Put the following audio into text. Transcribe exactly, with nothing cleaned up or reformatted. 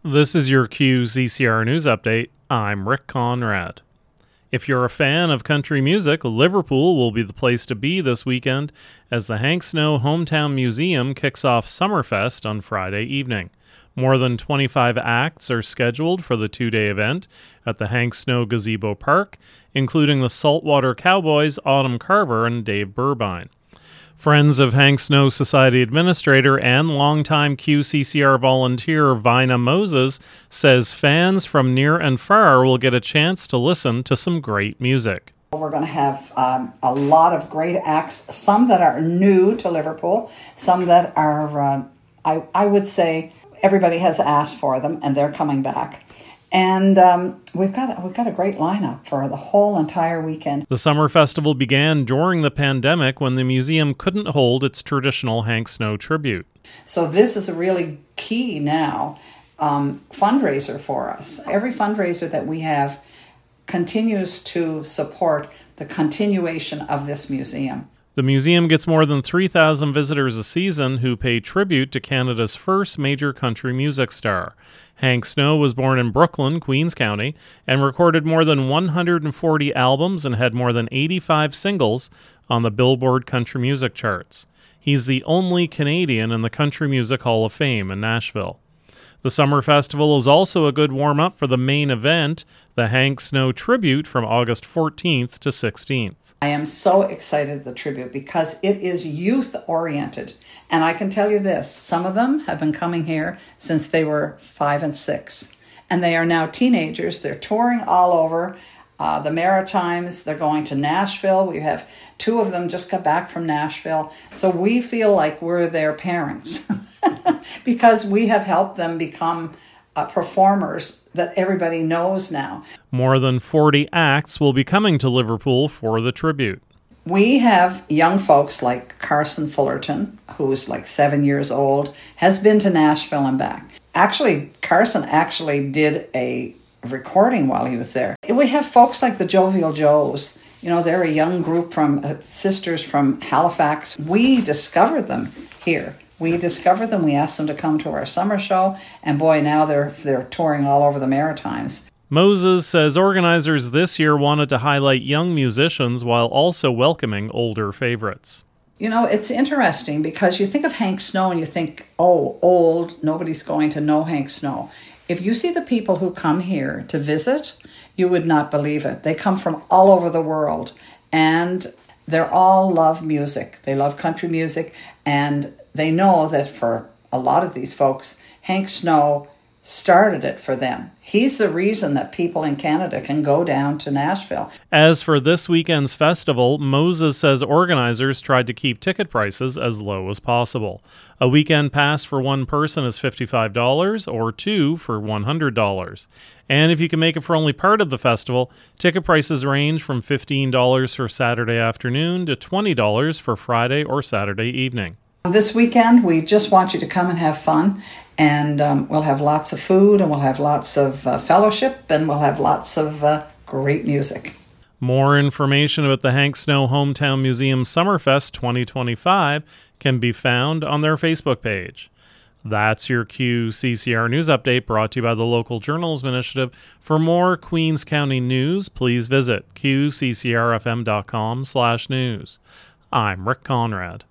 This is your Q C C R News Update. I'm Rick Conrad. If you're a fan of country music, Liverpool will be the place to be this weekend as the Hank Snow Hometown Museum kicks off Summerfest on Friday evening. More than twenty-five acts are scheduled for the two-day event at the Hank Snow Gazebo Park, including the Saltwater Cowboys, Autumn Carver, and Dave Burbine. Friends of Hank Snow Society Administrator and longtime Q C C R volunteer Vina Moses says fans from near and far will get a chance to listen to some great music. We're going to have um, a lot of great acts, some that are new to Liverpool, some that are, uh, I, I would say, everybody has asked for them and they're coming back. And um, we've got we've got a great lineup for the whole entire weekend. The summer festival began during the pandemic when the museum couldn't hold its traditional Hank Snow tribute. So this is a really key now um, fundraiser for us. Every fundraiser that we have continues to support the continuation of this museum. The museum gets more than three thousand visitors a season who pay tribute to Canada's first major country music star. Hank Snow was born in Brooklyn, Queens County, and recorded more than one hundred forty albums and had more than eighty-five singles on the Billboard country music charts. He's the only Canadian in the Country Music Hall of Fame in Nashville. The Summer Festival is also a good warm-up for the main event, the Hank Snow Tribute, from August fourteenth to sixteenth. I am so excited the tribute because it is youth-oriented. And I can tell you this, some of them have been coming here since they were five and six. And they are now teenagers. They're touring all over uh, the Maritimes. They're going to Nashville. We have two of them just got back from Nashville. So we feel like we're their parents because we have helped them become Uh, performers that everybody knows now. More than forty acts will be coming to Liverpool for the tribute. We have young folks like Carson Fullerton, who's like seven years old, has been to Nashville and back. Actually, Carson actually did a recording while he was there. We have folks like the Jovial Joes. You know, they're a young group from uh, sisters from Halifax. We discovered them here. We discovered them, we asked them to come to our summer show, and boy, now they're they're touring all over the Maritimes. Moses says organizers this year wanted to highlight young musicians while also welcoming older favorites. You know, it's interesting because you think of Hank Snow and you think, oh, old, nobody's going to know Hank Snow. If you see the people who come here to visit, you would not believe it. They come from all over the world, and they're all love music. They love country music, and they know that for a lot of these folks, Hank Snow started it for them. He's the reason that people in Canada can go down to Nashville. As for this weekend's festival, Moses says organizers tried to keep ticket prices as low as possible. A weekend pass for one person is fifty-five dollars or two for one hundred dollars. And if you can make it for only part of the festival, ticket prices range from fifteen dollars for Saturday afternoon to twenty dollars for Friday or Saturday evening. This weekend, we just want you to come and have fun, and um, we'll have lots of food, and we'll have lots of uh, fellowship, and we'll have lots of uh, great music. More information about the Hank Snow Hometown Museum Summerfest twenty twenty-five can be found on their Facebook page. That's your Q C C R News Update brought to you by the Local Journalism Initiative. For more Queens County news, please visit q c c r f m dot com slash news. I'm Rick Conrad.